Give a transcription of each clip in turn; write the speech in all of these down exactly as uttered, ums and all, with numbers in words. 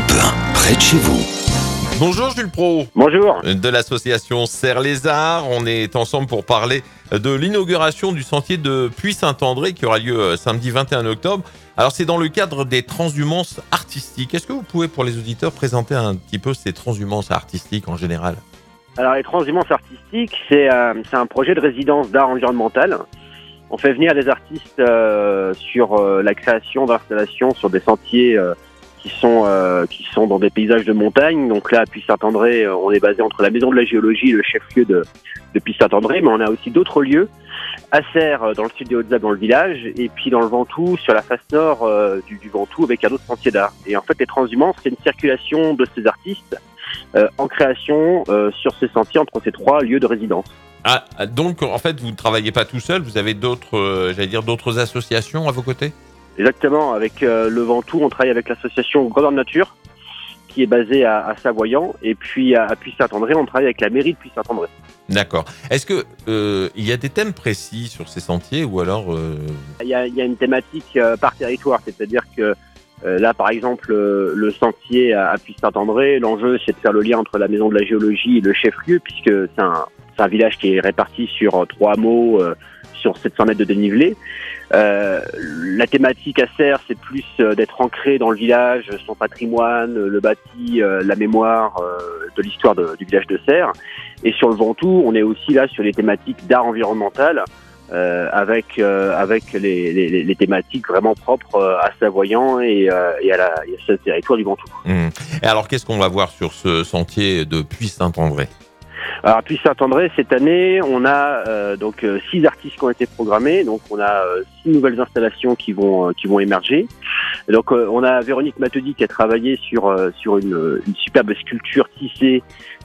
Alpe un, près de chez vous. Bonjour Jules Pro. Bonjour. De l'association Serre-les-Arts. On est ensemble pour parler de l'inauguration du sentier de Puy-Saint-André qui aura lieu samedi vingt et un octobre. Alors c'est dans le cadre des transhumances artistiques. Est-ce que vous pouvez pour les auditeurs présenter un petit peu ces transhumances artistiques en général ? Alors les transhumances artistiques, c'est, euh, c'est un projet de résidence d'art environnemental. On fait venir des artistes euh, sur euh, la création d'installations sur des sentiers euh, qui sont euh, qui sont dans des paysages de montagne. Donc là, à Puy-Saint-André, euh, on est basé entre la Maison de la Géologie et le chef-lieu de, de Puy-Saint-André, mais on a aussi d'autres lieux. À Serres, euh, dans le sud des Hautes-Alpes, dans le village, et puis dans le Ventoux, sur la face nord euh, du, du Ventoux, avec un autre sentier d'art. Et en fait, les transhumances, c'est une circulation de ces artistes euh, en création euh, sur ces sentiers entre ces trois lieux de résidence. Ah, donc en fait, vous ne travaillez pas tout seul, vous avez d'autres, euh, j'allais dire, d'autres associations à vos côtés ? Exactement, avec euh, le Ventoux, on travaille avec l'association Grandeur Nature, qui est basée à, à Savoyant, et puis à, à Puy-Saint-André, on travaille avec la mairie de Puy-Saint-André. D'accord. Est-ce que euh, il y a des thèmes précis sur ces sentiers, ou alors euh... il, y a, il y a une thématique euh, par territoire, c'est-à-dire que euh, là, par exemple, euh, le sentier à, à Puy-Saint-André, l'enjeu, c'est de faire le lien entre la Maison de la Géologie et le chef-lieu, puisque c'est un, c'est un village qui est réparti sur trois hameaux, euh, sur sept cents mètres de dénivelé. Euh, la thématique à Serres, c'est plus euh, d'être ancré dans le village, son patrimoine, le bâti, euh, la mémoire euh, de l'histoire de, du village de Serres. Et sur le Ventoux, on est aussi là sur les thématiques d'art environnemental, euh, avec euh, avec les, les, les thématiques vraiment propres euh, à Savoyant et, euh, et, à la, et à ce territoire du Ventoux. Mmh. Et alors, qu'est-ce qu'on va voir sur ce sentier de Puy-Saint-André ? Alors, puis Saint-André, cette année, on a euh, donc euh, six artistes qui ont été programmés. Donc, on a euh, six nouvelles installations qui vont euh, qui vont émerger. Et donc, euh, on a Véronique Matedi qui a travaillé sur euh, sur une, une superbe sculpture tissée,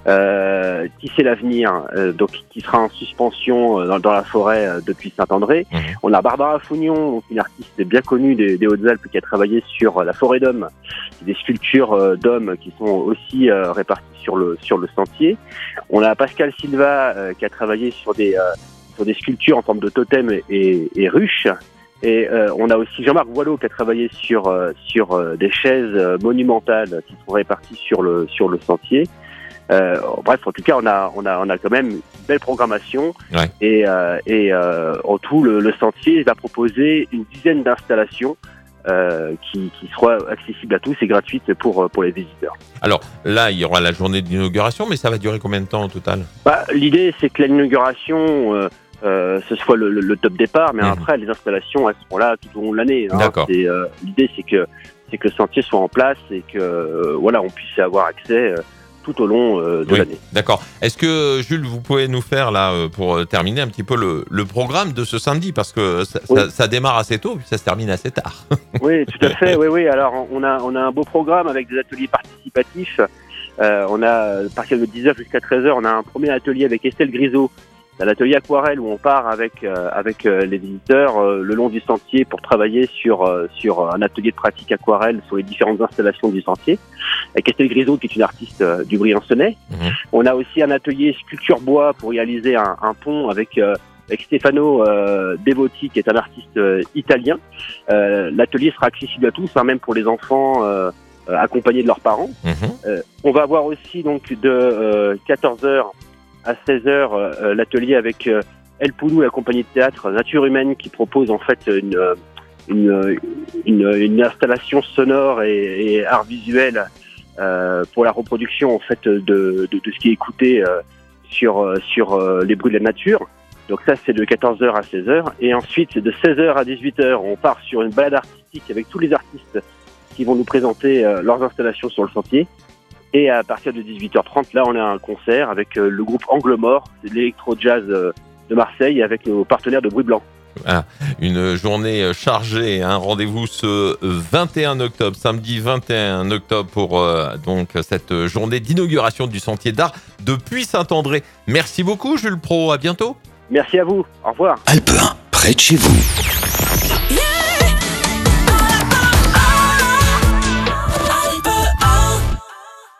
euh, tisser l'avenir, euh, donc qui sera en suspension euh, dans, dans la forêt euh, depuis Saint-André. Mmh. On a Barbara Fougnon, donc une artiste bien connue des, des Hautes-Alpes, qui a travaillé sur la forêt d'hommes, des sculptures euh, d'hommes qui sont aussi euh, réparties sur le sur le sentier. On a Pascal Silva euh, qui a travaillé sur des euh, sur des sculptures en forme de totem et, et, et ruches. Et euh, on a aussi Jean-Marc Boileau qui a travaillé sur euh, sur euh, des chaises euh, monumentales qui sont réparties sur le sur le sentier. Euh, bref, en tout cas, on a on a on a quand même une belle programmation. Ouais. Et euh, et euh, en tout, le, le sentier va proposer une dizaine d'installations. Euh, qui, qui sera accessible à tous et gratuite pour, pour les visiteurs. Alors là, il y aura la journée d'inauguration, mais ça va durer combien de temps au total ? Bah, l'idée, c'est que l'inauguration, euh, euh, ce soit le, le, le top départ, mais mmh. après, les installations, elles seront là tout au long de l'année. Hein. D'accord. C'est, euh, l'idée, c'est que, c'est que le sentier soit en place et que euh, voilà, on puisse avoir accès euh, tout au long euh, de oui, l'année. D'accord. Est-ce que, Jules, vous pouvez nous faire, là, pour terminer, un petit peu le, le programme de ce samedi ? Parce que ça, oui. ça, ça démarre assez tôt, puis ça se termine assez tard. Oui, tout à fait. Oui, oui. Alors, on a, on a un beau programme avec des ateliers participatifs. Euh, on a, à partir de dix heures jusqu'à treize heures, on a un premier atelier avec Estelle Grisot, l'atelier aquarelle, où on part avec euh, avec euh, les visiteurs euh, le long du sentier pour travailler sur euh, sur un atelier de pratique aquarelle sur les différentes installations du sentier. Avec Estelle Grisot, qui est une artiste euh, du Briançonnais. Mmh. On a aussi un atelier sculpture bois pour réaliser un, un pont avec euh, avec Stefano euh, Devotti, qui est un artiste euh, italien. Euh, l'atelier sera accessible à tous, hein, même pour les enfants euh, euh, accompagnés de leurs parents. Mmh. Euh, on va avoir aussi donc de euh, quatorze heures à seize heures euh, l'atelier avec euh, El Poulou, la compagnie de théâtre Nature Humaine, qui propose en fait une une, une, une installation sonore et, et art visuel euh, pour la reproduction en fait de, de, de ce qui est écouté euh, sur sur euh, les bruits de la nature. Donc ça, c'est de quatorze heures à seize heures. Et ensuite, de seize heures à dix-huit heures, on part sur une balade artistique avec tous les artistes qui vont nous présenter euh, leurs installations sur le sentier. Et à partir de dix-huit heures trente, là, on a un concert avec euh, le groupe Angle Mort, c'est l'électro-jazz euh, de Marseille, avec nos partenaires de Bruit Blanc. Ah, une journée chargée, un hein. Rendez-vous ce vingt et un octobre, samedi vingt et un octobre pour euh, donc cette journée d'inauguration du sentier d'art de Puy-Saint-André. Merci beaucoup Jules Pro, à bientôt. Merci à vous, au revoir. Alpe un, près de chez vous.